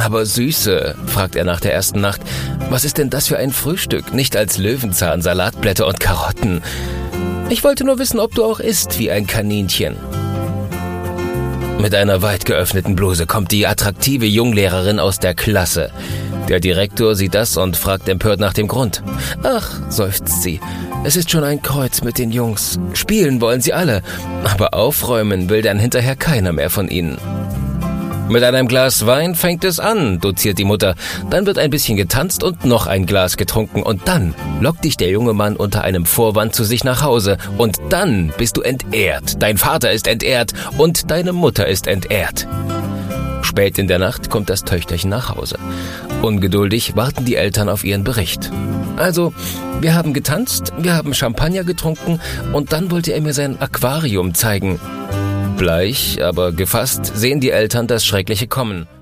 »Aber Süße«, fragt er nach der ersten Nacht, »was ist denn das für ein Frühstück? Nicht als Löwenzahn, Salatblätter und Karotten. Ich wollte nur wissen, ob du auch isst wie ein Kaninchen.« Mit einer weit geöffneten Bluse kommt die attraktive Junglehrerin aus der Klasse. Der Direktor sieht das und fragt empört nach dem Grund. »Ach«, seufzt sie, »es ist schon ein Kreuz mit den Jungs. Spielen wollen sie alle, aber aufräumen will dann hinterher keiner mehr von ihnen.« »Mit einem Glas Wein fängt es an«, doziert die Mutter. »Dann wird ein bisschen getanzt und noch ein Glas getrunken und dann lockt dich der junge Mann unter einem Vorwand zu sich nach Hause und dann bist du entehrt. Dein Vater ist entehrt und deine Mutter ist entehrt.« Spät in der Nacht kommt das Töchterchen nach Hause. Ungeduldig warten die Eltern auf ihren Bericht. »Also, wir haben getanzt, wir haben Champagner getrunken und dann wollte er mir sein Aquarium zeigen.« Bleich, aber gefasst sehen die Eltern das Schreckliche kommen.